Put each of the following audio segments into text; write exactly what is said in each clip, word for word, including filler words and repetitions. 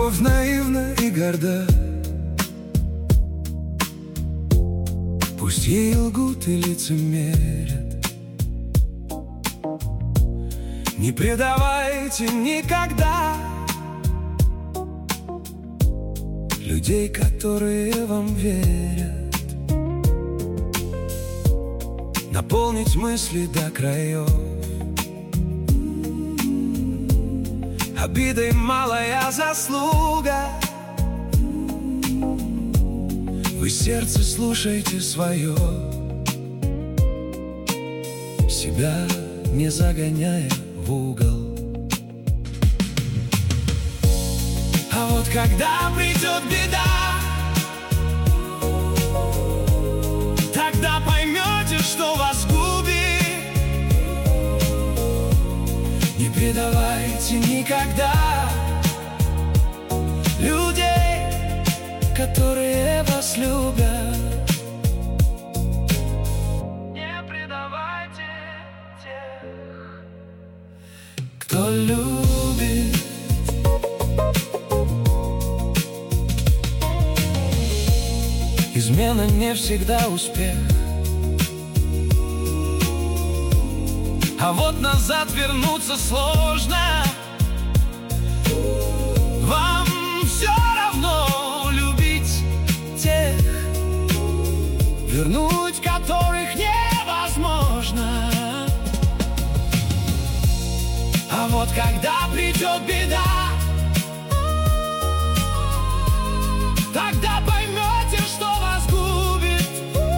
Любовь наивна и горда, пусть ей лгут и лицемерят. Не предавайте никогда людей, которые вам верят. Наполнить мысли до краев обидой малая заслуга. Вы сердце слушайте свое, себя не загоняя в угол. А вот когда придет беда, тогда поймете, что вас губит. Не предавайте никогда людей, которые вас любят. Не предавайте тех, кто любит. Измена не всегда успех, а вот назад вернуться сложно. Вам все равно любить тех, вернуть которых невозможно. А вот когда придет беда, тогда поймете, что вас губит.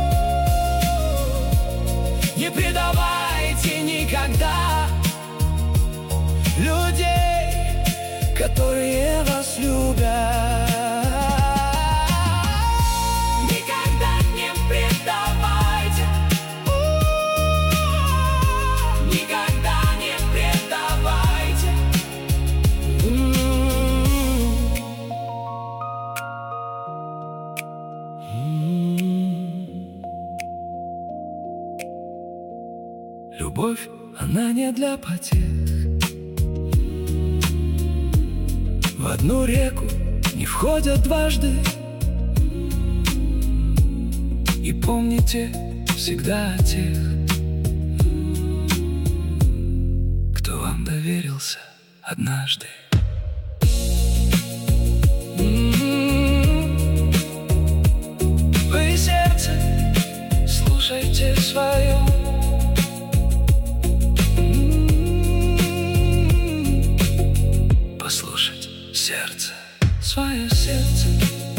Не предавайте никогда людей, которые вас любят. Никогда не предавайте, никогда не предавайте. Любовь, она не для потех. В одну реку не входят дважды. И помните всегда о тех, кто вам доверился однажды. Вы сердце слушайте свое, послушать сердце, свое сердце.